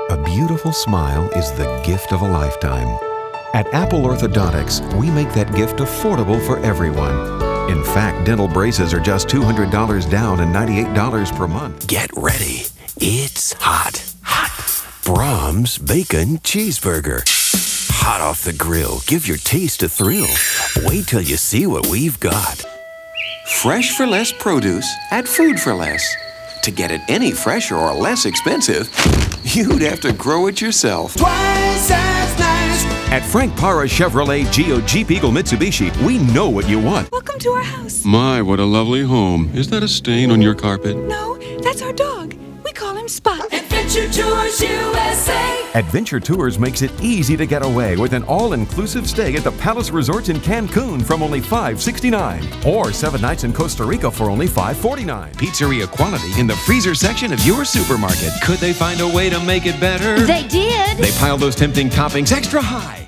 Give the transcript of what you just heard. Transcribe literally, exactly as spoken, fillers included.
A beautiful smile is the gift of a lifetime. At Apple Orthodontics, we make that gift affordable for everyone. In fact, dental braces are just two hundred dollars down and ninety-eight dollars per month. Get ready. It's hot. Hot. Brahms Bacon Cheeseburger. Hot off the grill. Give your taste a thrill. Wait till you see what we've got. Fresh for less produce at Food for Less. To get it any fresher or less expensive, you'd have to grow it yourself. Twice as nice. At Frank Para Chevrolet Geo Jeep Eagle Mitsubishi, we know what you want. Welcome to our house. My, what a lovely home. Is that a stain on your carpet? No, that's our dog. We call him Spot. Adventure Tours U S A. Adventure Tours makes it easy to get away with an all-inclusive stay at the Palace Resorts in Cancun from only five dollars and sixty-nine cents or seven nights in Costa Rica for only five dollars and forty-nine cents. Pizzeria quality in the freezer section of your supermarket. Could they find a way to make it better? They did. They piled those tempting toppings extra high.